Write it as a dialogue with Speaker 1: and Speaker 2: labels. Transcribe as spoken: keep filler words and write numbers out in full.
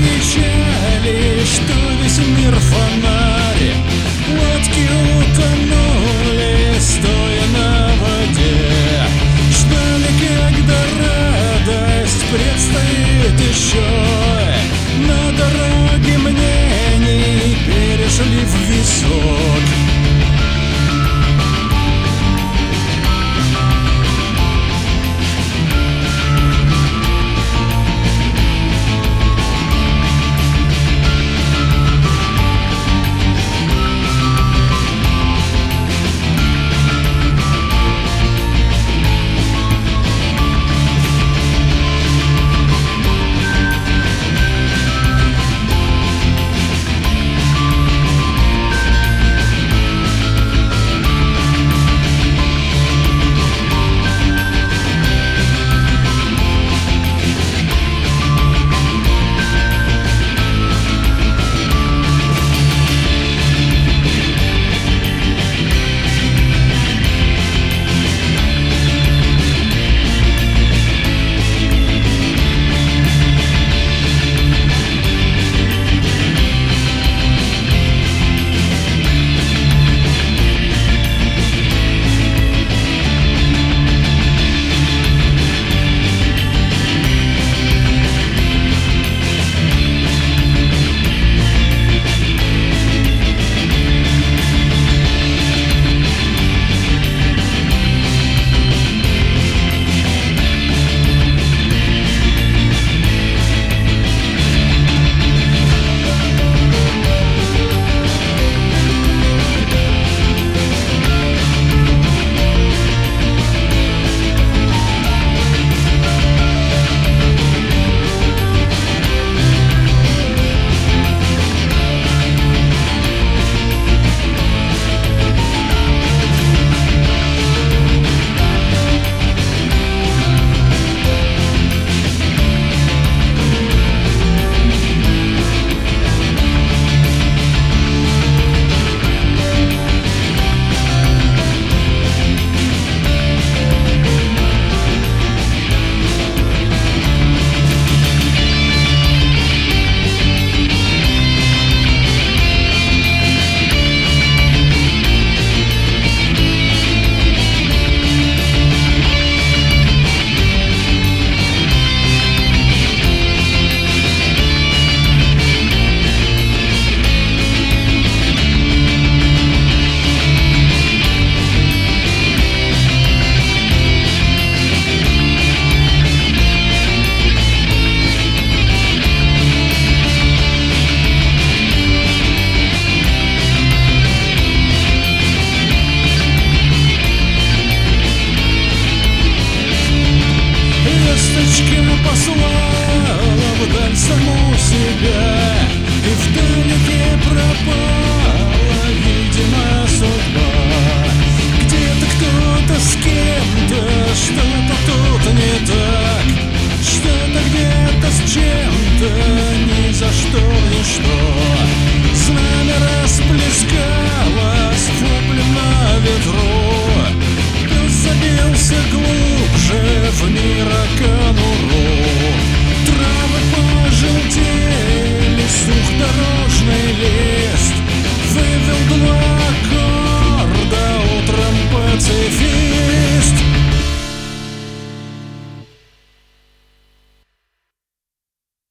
Speaker 1: замечали, что весь мир фонарь. Лодки утонули, стоя на воде. Ждали, когда радость предстоит еще. На дороге мнений перешли в висок. Послала вдаль саму себя, и вдалеке пропала, видимо, судьба. Где-то кто-то с кем-то, что-то тут не так, что-то где-то с чем-то, ни за что, ничто. Знамя расплескалось.